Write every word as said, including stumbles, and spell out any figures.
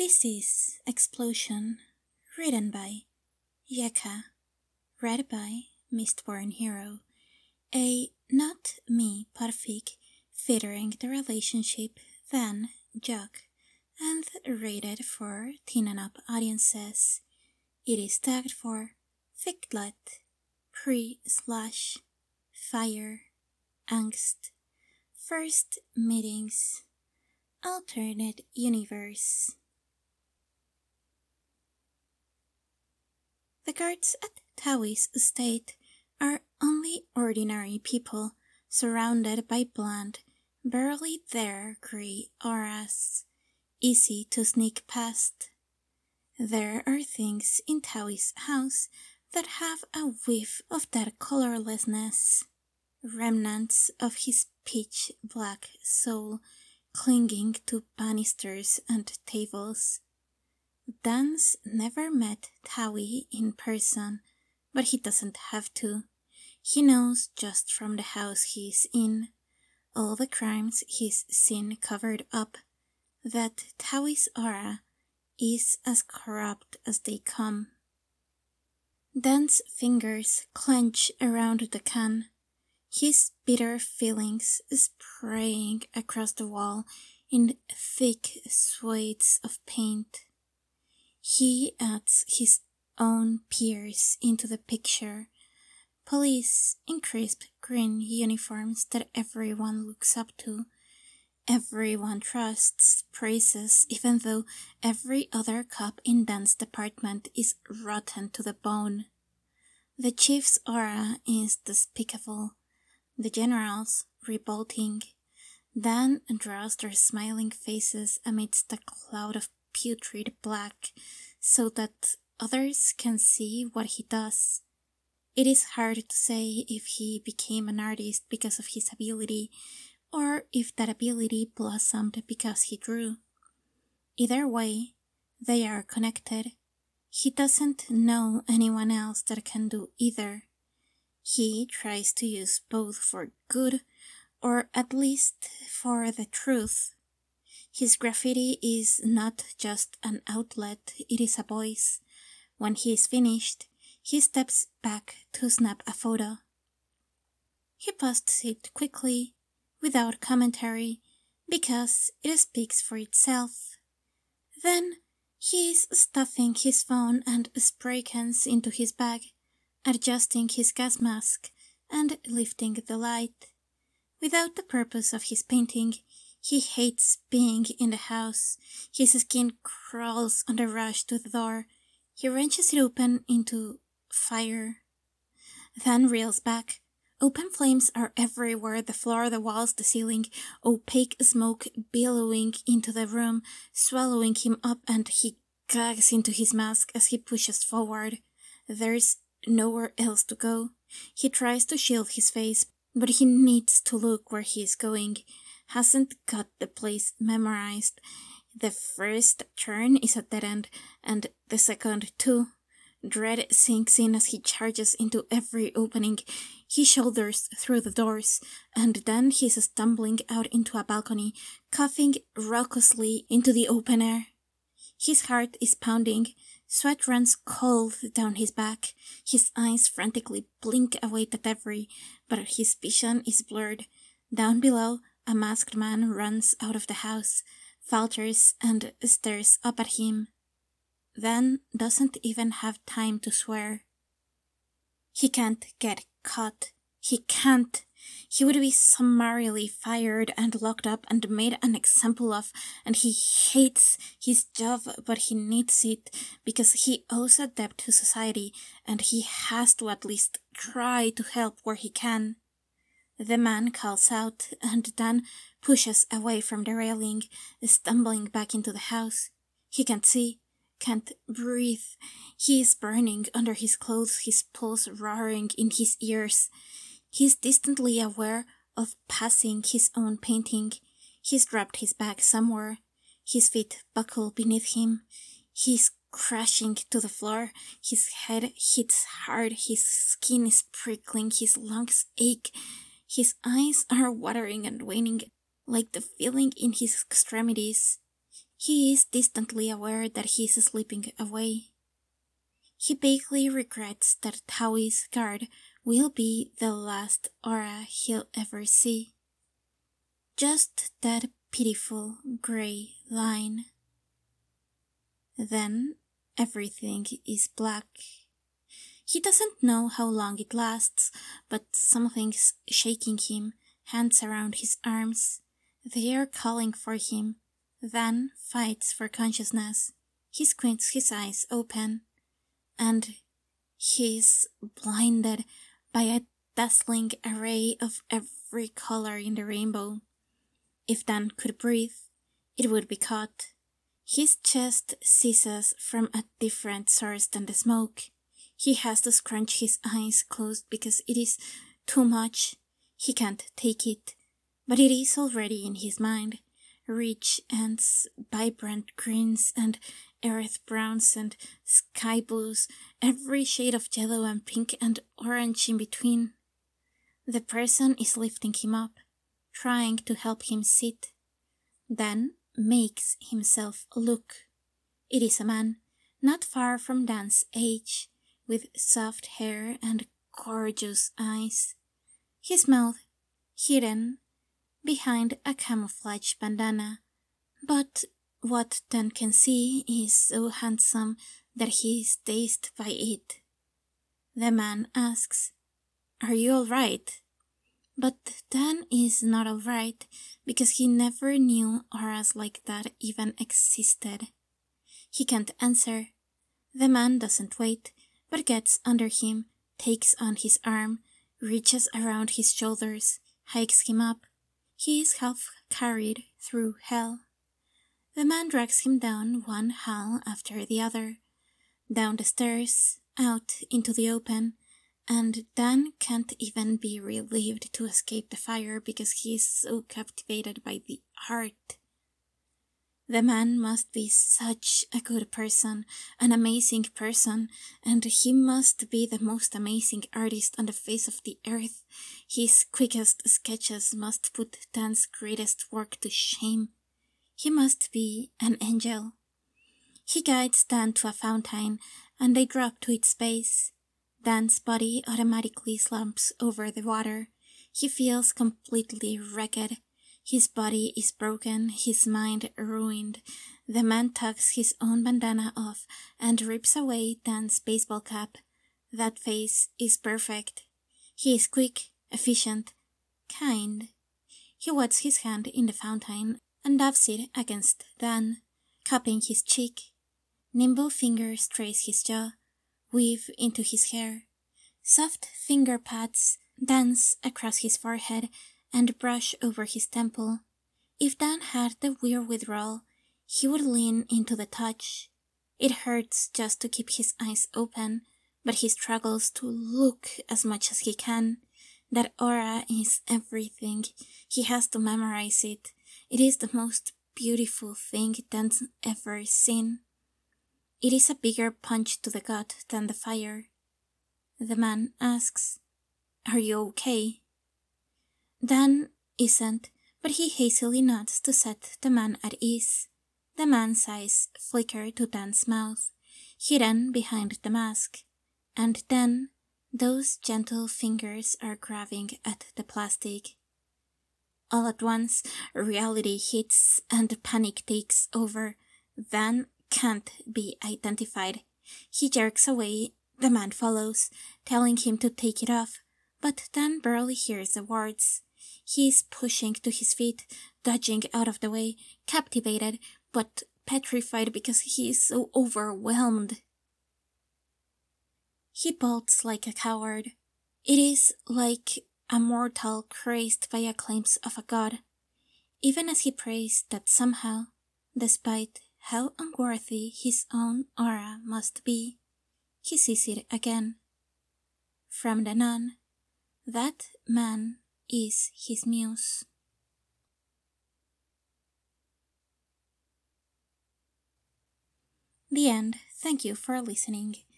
This is Explosion, written by Yeka, read by Mistborn Hero, a not me podfic featuring the relationship Van Jug, and rated for teen and up audiences. It is tagged for Fictlet, Pre slash Fire, Angst, First Meetings, Alternate Universe. The guards at Tawie's estate are only ordinary people surrounded by bland, barely there grey auras, easy to sneak past. There are things in Tawie's house that have a whiff of that colorlessness, remnants of his pitch black soul clinging to banisters and tables. Dan's never met Tawie in person, but he doesn't have to. He knows just from the house he's in, all the crimes he's seen covered up, that Tawie's aura is as corrupt as they come. Dan's fingers clench around the can, his bitter feelings spraying across the wall in thick swathes of paint. He adds his own peers into the picture, police in crisp green uniforms that everyone looks up to, everyone trusts, praises, even though every other cop in Dan's department is rotten to the bone. The chief's aura is despicable, the general's revolting. Dan draws their smiling faces amidst a cloud of putrid black, so that others can see what he does. It is hard to say if he became an artist because of his ability, or if that ability blossomed because he drew. Either way, they are connected. He doesn't know anyone else that can do either. He tries to use both for good, or at least for the truth. His graffiti is not just an outlet, it is a voice. When he is finished, he steps back to snap a photo. He posts it quickly, without commentary, because it speaks for itself. Then he is stuffing his phone and spray cans into his bag, adjusting his gas mask, and lifting the light. Without the purpose of his painting, he hates being in the house. His skin crawls on the rush to the door. He wrenches it open into fire. Then reels back. Open flames are everywhere, the floor, the walls, the ceiling, opaque smoke billowing into the room, swallowing him up, and he gags into his mask as he pushes forward. There's nowhere else to go. He tries to shield his face, but he needs to look where he is going. Hasn't got the place memorized. The first turn is a dead end, and the second too. Dread sinks in as he charges into every opening. He shoulders through the doors, and then he's stumbling out into a balcony, coughing raucously into the open air. His heart is pounding. Sweat runs cold down his back. His eyes frantically blink away at every, but his vision is blurred. Down below, a masked man runs out of the house, falters, and stares up at him. Then doesn't even have time to swear. He can't get caught. He can't. He would be summarily fired and locked up and made an example of, and he hates his job, but he needs it because he owes a debt to society, and he has to at least try to help where he can. The man calls out, and Dan pushes away from the railing, stumbling back into the house. He can't see, can't breathe. He is burning under his clothes, his pulse roaring in his ears. He is distantly aware of passing his own painting. He's dropped his bag somewhere. His feet buckle beneath him. He's crashing to the floor. His head hits hard. His skin is prickling. His lungs ache. His eyes are watering and waning, like the feeling in his extremities. He is distantly aware that he is slipping away. He vaguely regrets that Taui's guard will be the last aura he'll ever see. Just that pitiful grey line. Then everything is black. He doesn't know how long it lasts, but something's shaking him, hands around his arms. They are calling for him. Then fights for consciousness. He squints his eyes open, and he's blinded by a dazzling array of every color in the rainbow. If Dan could breathe, it would be caught. His chest seizes from a different source than the smoke. He has to scrunch his eyes closed because it is too much. He can't take it, but it is already in his mind. Rich ants, vibrant greens and earth browns and sky blues, every shade of yellow and pink and orange in between. The person is lifting him up, trying to help him sit, then makes himself look. It is a man, not far from Dan's age, with soft hair and gorgeous eyes. His mouth hidden behind a camouflage bandana, but what Dan can see is so handsome that he is dazed by it. The man asks, "Are you all right?" But Dan is not all right, because he never knew auras like that even existed. He can't answer. The man doesn't wait, but gets under him, takes on his arm, reaches around his shoulders, hikes him up. He is half carried through hell. The man drags him down one hall after the other, down the stairs, out into the open, and Dan can't even be relieved to escape the fire because he is so captivated by the art. The man must be such a good person, an amazing person, and he must be the most amazing artist on the face of the earth. His quickest sketches must put Dan's greatest work to shame. He must be an angel. He guides Dan to a fountain, and they drop to its base. Dan's body automatically slumps over the water. He feels completely wrecked. His body is broken, his mind ruined. The man tugs his own bandana off and rips away Dan's baseball cap. That face is perfect. He is quick, efficient, kind. He wets his hand in the fountain and dabs it against Dan, cupping his cheek. Nimble fingers trace his jaw, weave into his hair. Soft finger pads dance across his forehead and brush over his temple. If Dan had the weird withdrawal, he would lean into the touch. It hurts just to keep his eyes open, but he struggles to look as much as he can. That aura is everything. He has to memorize it. It is the most beautiful thing Dan's ever seen. It is a bigger punch to the gut than the fire. The man asks, "Are you okay?" Dan isn't, but he hastily nods to set the man at ease. The man's eyes flicker to Dan's mouth, hidden behind the mask, and then those gentle fingers are grabbing at the plastic. All at once, reality hits and panic takes over. Dan can't be identified. He jerks away. The man follows, telling him to take it off, but Dan barely hears the words. He is pushing to his feet, dodging out of the way, captivated, but petrified because he is so overwhelmed. He bolts like a coward. It is like a mortal crazed by a claims of a god. Even as he prays that somehow, despite how unworthy his own aura must be, he sees it again. From then on, that man is his muse. The end. Thank you for listening.